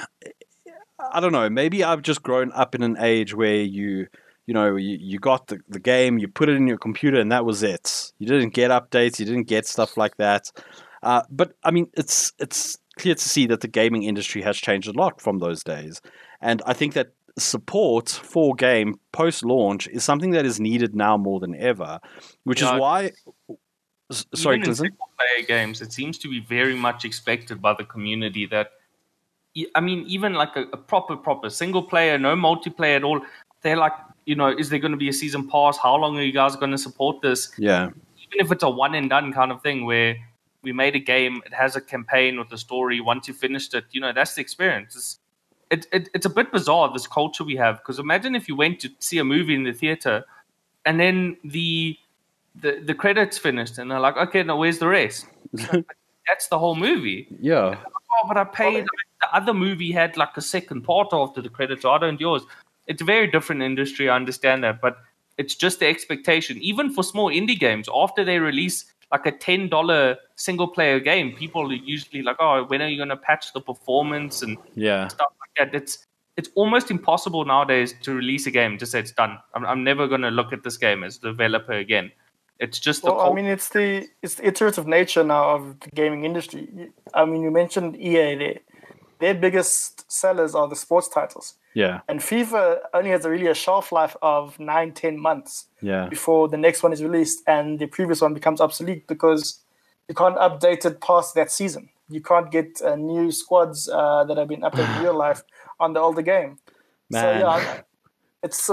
I don't know. Maybe I've just grown up in an age where you got the game, you put it in your computer, and that was it. You didn't get updates. You didn't get stuff like that. But I mean, it's clear to see that the gaming industry has changed a lot from those days. And I think that support for game post-launch is something that is needed now more than ever, which is why... Sorry, even in Clinton? single-player games, it seems to be very much expected by the community that, I mean, even like a proper single-player, no multiplayer at all, they're like, is there going to be a season pass? How long are you guys going to support this? Yeah. Even if it's a one-and-done kind of thing where we made a game, it has a campaign with a story, once you finished it, that's the experience. It's a bit bizarre, this culture we have, because imagine if you went to see a movie in the theater and then the credits finished and they're like, okay, now where's the rest? That's the whole movie. Yeah. Oh, but I paid. The other movie had like a second part after the credits. So I don't yours. It's a very different industry. I understand that, but it's just the expectation. Even for small indie games, after they release like a $10 single player game, people are usually like, oh, when are you going to patch the performance and stuff like that? It's almost impossible nowadays to release a game to say it's done. I'm never going to look at this game as a developer again. It's just it's the iterative nature now of the gaming industry. I mean, you mentioned EA there. Their biggest sellers are the sports titles. Yeah. And FIFA only has a shelf life of 9-10 months before the next one is released, and the previous one becomes obsolete because you can't update it past that season. You can't get new squads that have been updated in real life on the older game. Man. So yeah, it's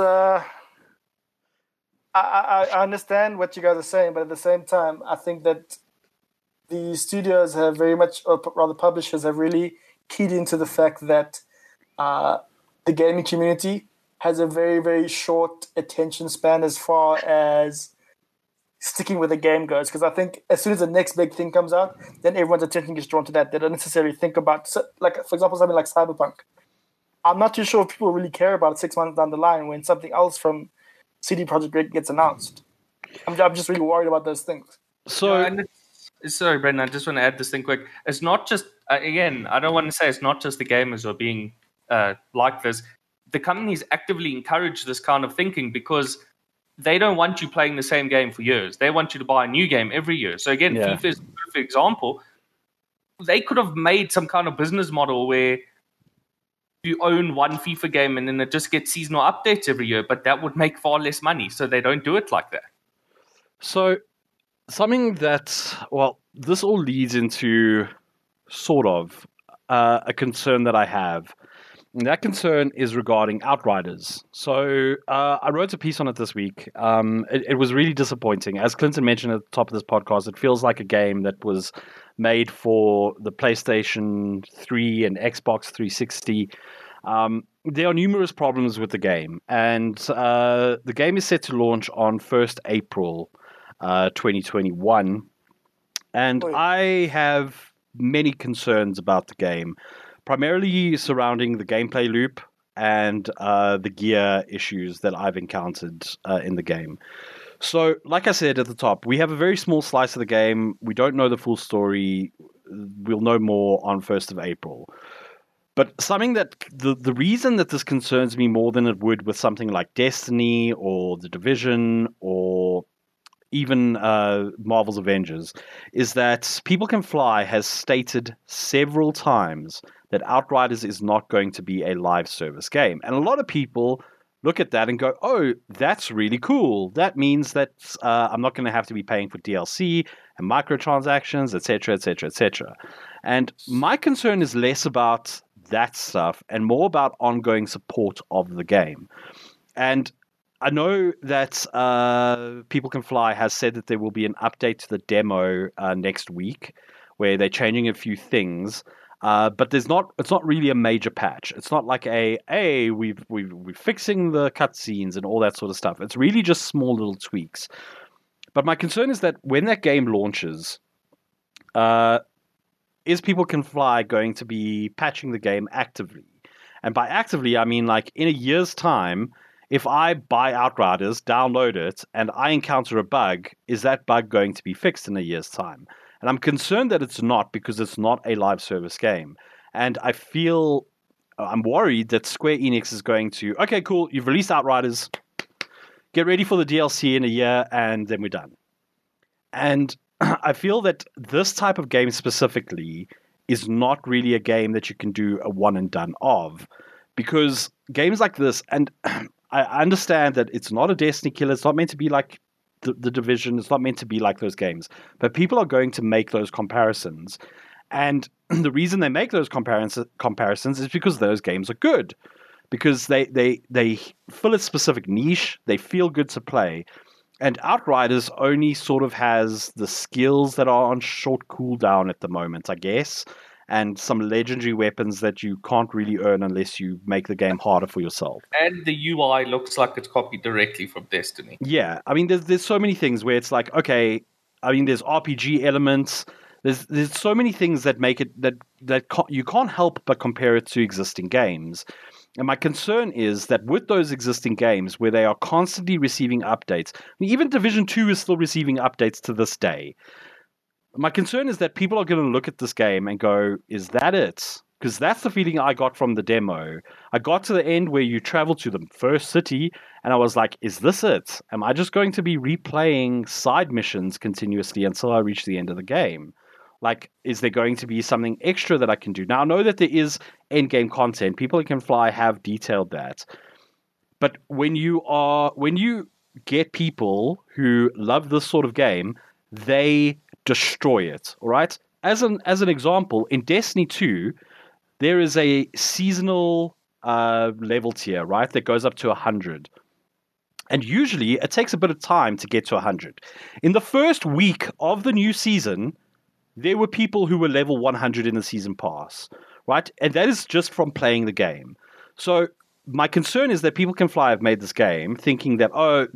I understand what you guys are saying, but at the same time, I think that the studios have very much, or rather publishers, have really keyed into the fact that the gaming community has a very, very short attention span as far as sticking with the game goes. Because I think as soon as the next big thing comes out, then everyone's attention gets drawn to that. They don't necessarily think about, like, for example, something like Cyberpunk. I'm not too sure if people really care about it 6 months down the line when something else from CD Projekt Red gets announced. I'm just really worried about those things. So, sorry, Brendan, I just want to add this thing quick. It's not just, again, I don't want to say it's not just the gamers who are being like this. The companies actively encourage this kind of thinking because they don't want you playing the same game for years. They want you to buy a new game every year. So again, FIFA is a perfect example. They could have made some kind of business model where you own one FIFA game and then it just gets seasonal updates every year, but that would make far less money. So they don't do it like that. So something that, this all leads into sort of a concern that I have. And that concern is regarding Outriders. So I wrote a piece on it this week. It was really disappointing. As Clinton mentioned at the top of this podcast, it feels like a game that was made for the PlayStation 3 and Xbox 360. There are numerous problems with the game. And the game is set to launch on 1st April 2021. And I have many concerns about the game, primarily surrounding the gameplay loop and the gear issues that I've encountered in the game. So, like I said at the top, we have a very small slice of the game. We don't know the full story. We'll know more on 1st of April. But something that the reason that this concerns me more than it would with something like Destiny or The Division or even Marvel's Avengers, is that People Can Fly has stated several times that Outriders is not going to be a live service game. And a lot of people look at that and go, oh, that's really cool. That means that I'm not going to have to be paying for DLC and microtransactions, etc., etc., etc. And my concern is less about that stuff and more about ongoing support of the game. And I know that People Can Fly has said that there will be an update to the demo next week where they're changing a few things. But it's not really a major patch. It's not like we're fixing the cutscenes and all that sort of stuff. It's really just small little tweaks. But my concern is that when that game launches, is People Can Fly going to be patching the game actively? And by actively, I mean like in a year's time, if I buy Outriders, download it, and I encounter a bug, is that bug going to be fixed in a year's time? And I'm concerned that it's not, because it's not a live service game. And I'm worried that Square Enix is going to, okay, cool, you've released Outriders, get ready for the DLC in a year, and then we're done. And I feel that this type of game specifically is not really a game that you can do a one and done of. Because games like this, and I understand that it's not a Destiny killer, it's not meant to be like the Division, is not meant to be like those games, but people are going to make those comparisons, and the reason they make those comparisons is because those games are good, because they fill a specific niche, they feel good to play, and Outriders only sort of has the skills that are on short cooldown at the moment, I guess, and some legendary weapons that you can't really earn unless you make the game harder for yourself. And the UI looks like it's copied directly from Destiny. Yeah, I mean, there's so many things where it's like, okay, I mean, there's RPG elements. There's so many things that make it that you can't help but compare it to existing games. And my concern is that with those existing games, where they are constantly receiving updates, I mean, even Division 2 is still receiving updates to this day. My concern is that people are going to look at this game and go, is that it? Because that's the feeling I got from the demo. I got to the end where you travel to the first city, and I was like, is this it? Am I just going to be replaying side missions continuously until I reach the end of the game? Like, is there going to be something extra that I can do? Now, I know that there is endgame content. People Who Can Fly have detailed that. But when you get people who love this sort of game, they destroy it, all right? As an example, in Destiny 2, there is a seasonal level tier, right, that goes up to 100. And usually it takes a bit of time to get to 100. In the first week of the new season, there were people who were level 100 in the season pass, right? And that is just from playing the game. So my concern is that People Can Fly have made this game thinking that,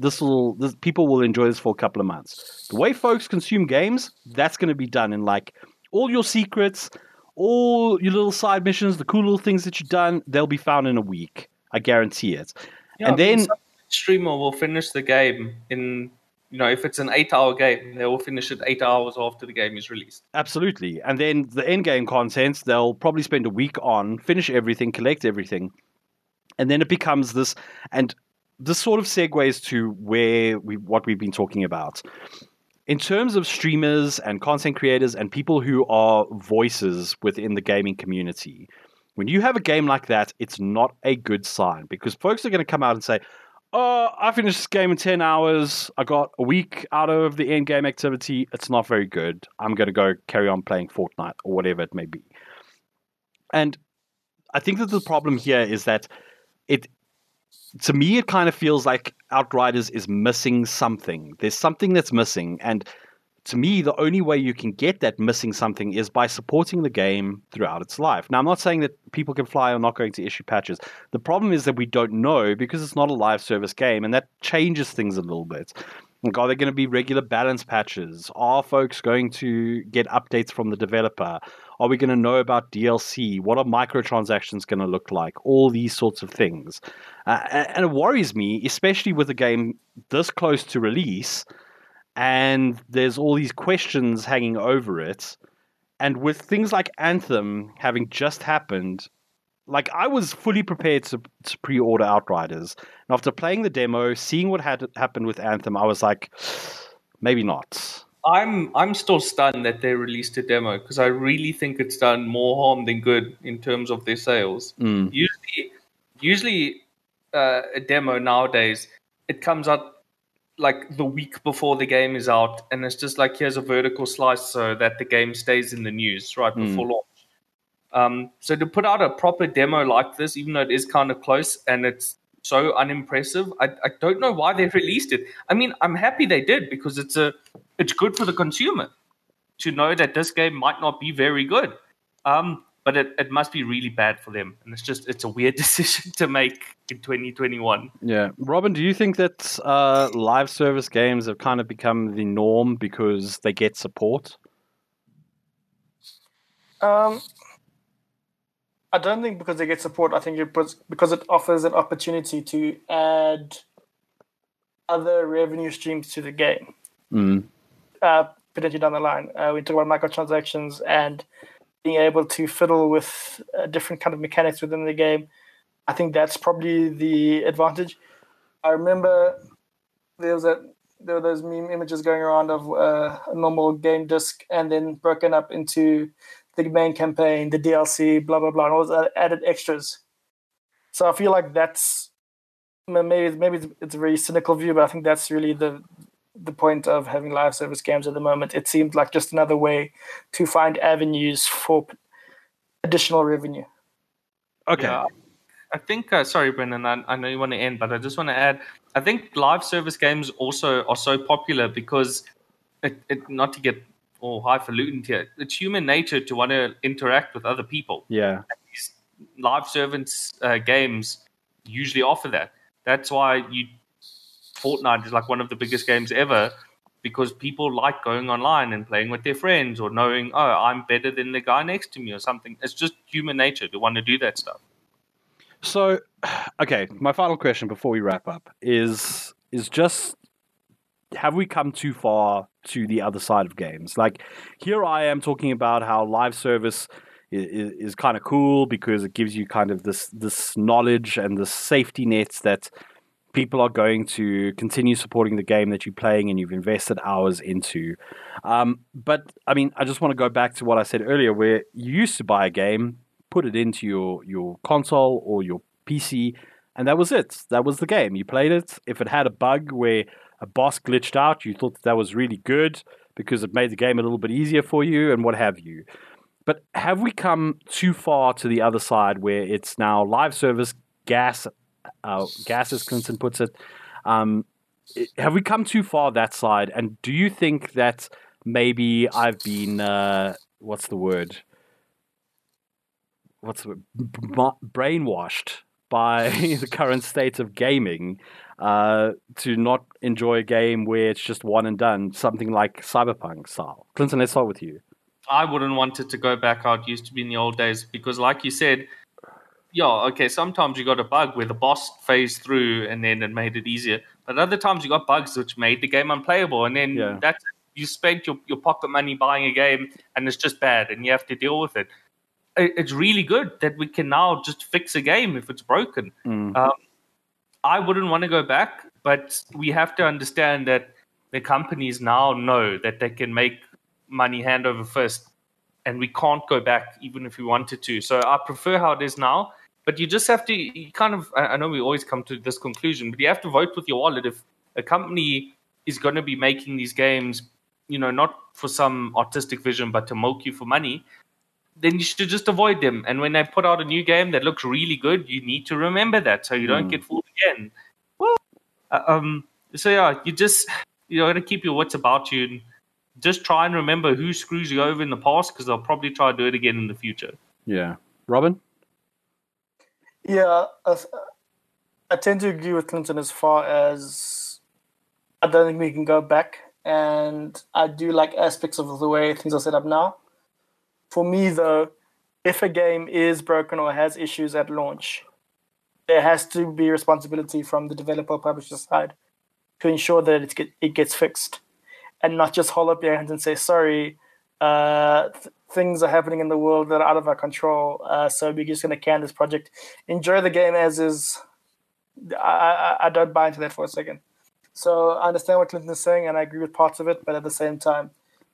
people will enjoy this for a couple of months. The way folks consume games, that's going to be done in like all your secrets, all your little side missions, the cool little things that you've done, they'll be found in a week. I guarantee it. Yeah, and then some streamer will finish the game in, if it's an 8-hour game, they will finish it 8 hours after the game is released. Absolutely. And then the end game content, they'll probably spend a week on, finish everything, collect everything. And then it becomes this, and this sort of segues to what we've been talking about. In terms of streamers and content creators and people who are voices within the gaming community, when you have a game like that, it's not a good sign, because folks are going to come out and say, oh, I finished this game in 10 hours. I got a week out of the end game activity. It's not very good. I'm going to go carry on playing Fortnite or whatever it may be. And I think that the problem here is that to me, it kind of feels like Outriders is missing something. There's something that's missing. And to me, the only way you can get that missing something is by supporting the game throughout its life. Now, I'm not saying that People Can Fly are not going to issue patches. The problem is that we don't know, because it's not a live service game, and that changes things a little bit. Like, are there going to be regular balance patches? Are folks going to get updates from the developer? Are we going to know about DLC? What are microtransactions going to look like? All these sorts of things. And it worries me, especially with a game this close to release, and there's all these questions hanging over it. And with things like Anthem having just happened, like, I was fully prepared to pre-order Outriders. And after playing the demo, seeing what had happened with Anthem, I was like, maybe not. I'm still stunned that they released a demo because I really think it's done more harm than good in terms of their sales. Usually, a demo nowadays it comes out like the week before the game is out, and it's just like here's a vertical slice so that the game stays in the news right before launch. So to put out a proper demo like this, even though it is kind of close and it's so unimpressive, I don't know why they released it. I mean, I'm happy they did because it's good for the consumer to know that this game might not be very good. But it must be really bad for them. And it's a weird decision to make in 2021. Yeah. Robin, do you think that live service games have kind of become the norm because they get support? I don't think because they get support. I think because it offers an opportunity to add other revenue streams to the game. Potentially down the line. We talk about microtransactions and being able to fiddle with different kind of mechanics within the game. I think that's probably the advantage. I remember there were those meme images going around of a normal game disc and then broken up into the main campaign, the DLC, blah, blah, blah, and all those added extras. So I feel like that's maybe it's a very cynical view, but I think that's really the point of having live service games at the moment. It seemed like just another way to find avenues for additional revenue. Okay. Yeah, I think, sorry, Brendan, I know you want to end, but I just want to add, I think live service games also are so popular because, not to get all highfalutin here, it's human nature to want to interact with other people. Yeah. And these live service games usually offer that. That's why Fortnite is like one of the biggest games ever, because people like going online and playing with their friends or knowing, oh, I'm better than the guy next to me or something. It's just human nature to want to do that stuff. So, okay, my final question before we wrap up is just, have we come too far to the other side of games? Like, here I am talking about how live service is kind of cool because it gives you kind of this knowledge and this safety nets that people are going to continue supporting the game that you're playing and you've invested hours into. But, I mean, I just want to go back to what I said earlier, where you used to buy a game, put it into your console or your PC, and that was it. That was the game. You played it. If it had a bug where a boss glitched out, you thought that was really good because it made the game a little bit easier for you and what have you. But have we come too far to the other side where it's now live service, gas as Clinton puts it? Have we come too far that side? And do you think that maybe I've been, what's the word? Brainwashed by the current state of gaming to not enjoy a game where it's just one and done, something like Cyberpunk style? Clinton, let's start with you. I wouldn't want it to go back how it used to be in the old days because, like you said, yeah, okay, sometimes you got a bug where the boss phased through and then it made it easier. But other times you got bugs which made the game unplayable. And then you spent your pocket money buying a game and it's just bad and you have to deal with it. It's really good that we can now just fix a game if it's broken. I wouldn't want to go back, but we have to understand that the companies now know that they can make money hand over fist and we can't go back even if we wanted to. So I prefer how it is now. But you just have to I know we always come to this conclusion, but you have to vote with your wallet. If a company is going to be making these games, not for some artistic vision, but to milk you for money, then you should just avoid them. And when they put out a new game that looks really good, you need to remember that so you don't get fooled again. Well, so yeah, you got to keep your wits about you and just try and remember who screws you over in the past because they'll probably try to do it again in the future. Yeah. Robin? Yeah, I tend to agree with Clinton as far as I don't think we can go back. And I do like aspects of the way things are set up now. For me, though, if a game is broken or has issues at launch, there has to be responsibility from the developer publisher side to ensure that it gets fixed and not just hold up your hands and say, sorry, things are happening in the world that are out of our control, so we're just going to can this project. Enjoy the game as is. I don't buy into that for a second. So I understand what Clinton is saying, and I agree with parts of it. But at the same time,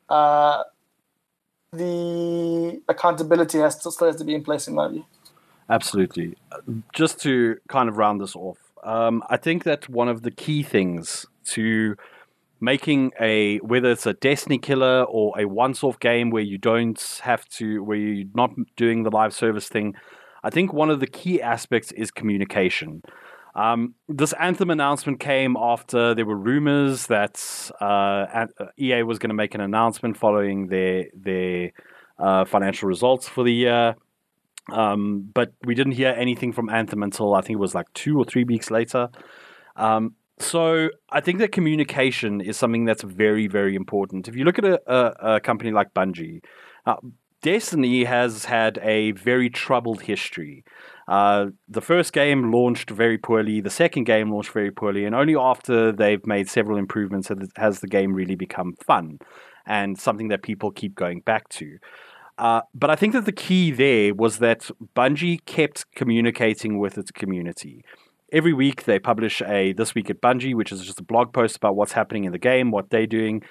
the accountability still has to be in place, in my view. Absolutely. Just to kind of round this off, I think that one of the key things to making whether it's a Destiny killer or a once-off game where where you're not doing the live service thing, I think one of the key aspects is communication. This Anthem announcement came after there were rumors that EA was going to make an announcement following their financial results for the year. But we didn't hear anything from Anthem until I think it was like 2 or 3 weeks later. So I think that communication is something that's very, very important. If you look at a company like Bungie, Destiny has had a very troubled history. The first game launched very poorly. The second game launched very poorly. And only after they've made several improvements has the game really become fun and something that people keep going back to. But I think that the key there was that Bungie kept communicating with its community. Every week they publish a This Week at Bungie, which is just a blog post about what's happening in the game, what they're doing.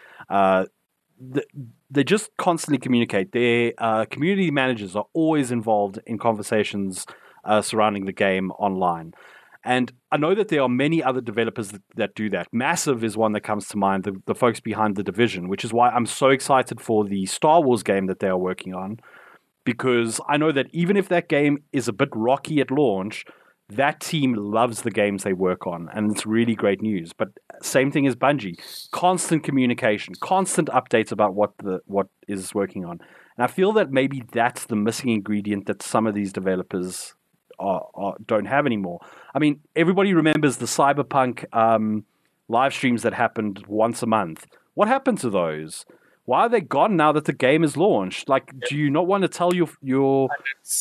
They just constantly communicate. Their community managers are always involved in conversations surrounding the game online. And I know that there are many other developers that do that. Massive is one that comes to mind, the folks behind The Division, which is why I'm so excited for the Star Wars game that they are working on, because I know that even if that game is a bit rocky at launch, that team loves the games they work on, and it's really great news. But same thing as Bungie. Constant communication, constant updates about what is working on. And I feel that maybe that's the missing ingredient that some of these developers don't have anymore. I mean, everybody remembers the Cyberpunk live streams that happened once a month. What happened to those? Why are they gone now that the game is launched? Like, do you not want to tell your...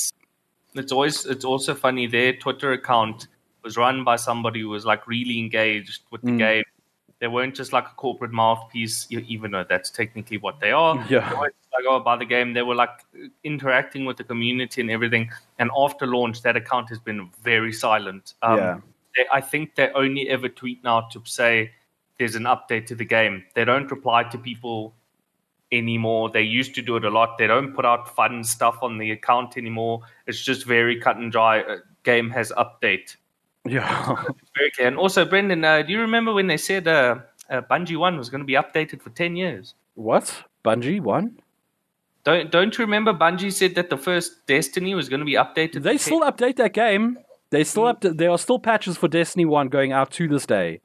It's also funny, their Twitter account was run by somebody who was like really engaged with the game. They weren't just like a corporate mouthpiece, even though that's technically what they are. Yeah. They weren't like, oh, by the game. They were like interacting with the community and everything. And after launch, that account has been very silent. I think they only ever tweet now to say there's an update to the game. They don't reply to people anymore. They used to do it a lot. They don't put out fun stuff on the account anymore. It's just very cut and dry. Game has update. Yeah. It's very clear. And also, Brendan, do you remember when they said Bungie 1 was going to be updated for 10 years? What? Bungie 1? Don't you remember Bungie said that the first Destiny was going to be updated? They still update that game. There are still patches for Destiny 1 going out to this day.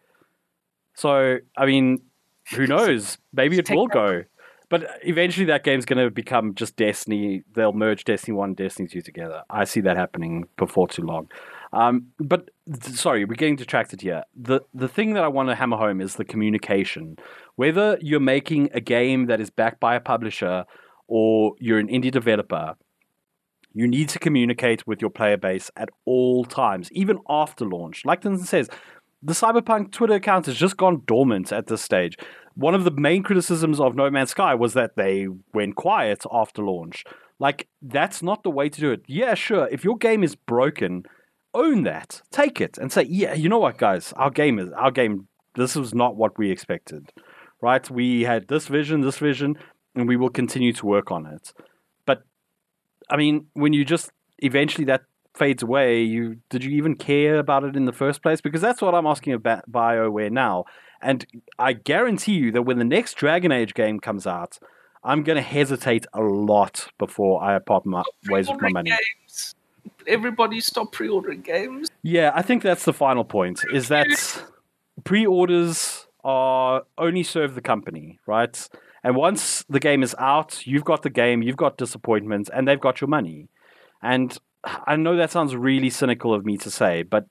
So, I mean, who knows? Maybe it will go. But eventually that game's going to become just Destiny. They'll merge Destiny 1 and Destiny 2 together. I see that happening before too long. But sorry, we're getting detracted here. The thing that I want to hammer home is the communication. Whether you're making a game that is backed by a publisher or you're an indie developer, you need to communicate with your player base at all times, even after launch. Like Clinton says, the Cyberpunk Twitter account has just gone dormant at this stage. One of the main criticisms of No Man's Sky was that they went quiet after launch. Like, that's not the way to do it. Yeah, sure, if your game is broken, own that. Take it and say, yeah, you know what, guys, our game, this was not what we expected. Right? We had this vision, and we will continue to work on it. But, I mean, when you just, eventually that fades away, did you even care about it in the first place? Because that's what I'm asking about BioWare now. And I guarantee you that when the next Dragon Age game comes out, I'm going to hesitate a lot before I part ways with my money. Games. Everybody stop pre-ordering games. Yeah, I think that's the final point, is that pre-orders only serve the company, right? And once the game is out, you've got the game, you've got disappointments, and they've got your money. And I know that sounds really cynical of me to say, but,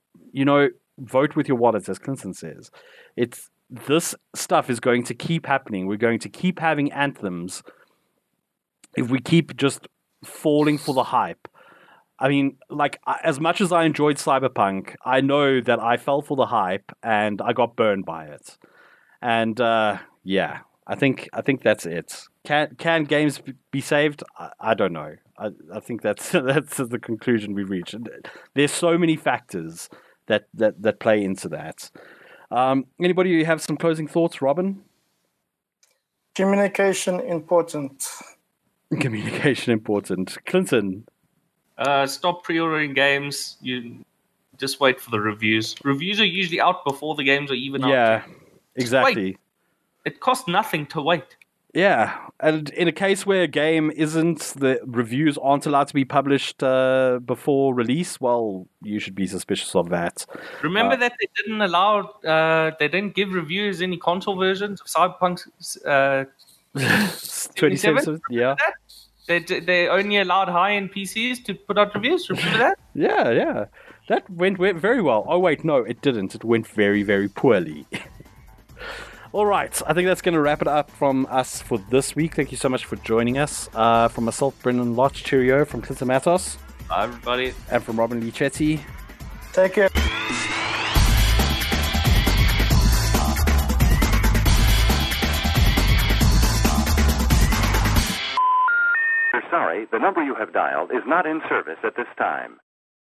vote with your wallet, as Clinton says. This stuff is going to keep happening. We're going to keep having anthems if we keep just falling for the hype. I mean, like, as much as I enjoyed Cyberpunk, I know that I fell for the hype and I got burned by it. And yeah, I think that's it. Can games be saved? I don't know. I think that's the conclusion we've reached. There's so many factors that play into that. Anybody have some closing thoughts, Robin? Communication important. Communication important. Clinton? Stop pre-ordering games. You just wait for the reviews. Reviews are usually out before the games are even out. Yeah, exactly. Wait. It costs nothing to wait. Yeah, and in a case where a game the reviews aren't allowed to be published before release, well, you should be suspicious of that. Remember that they didn't give reviewers any console versions of Cyberpunk 27? Yeah. They only allowed high-end PCs to put out reviews. Remember that? Yeah. That went very well. Oh, wait, no, it didn't. It went very, very poorly. All right, I think that's going to wrap it up from us for this week. Thank you so much for joining us. From myself, Brendan Lott, cheerio. From Clinton Matos. Bye, everybody. And from Robin Lee Chetty. Take care. We're sorry, the number you have dialed is not in service at this time.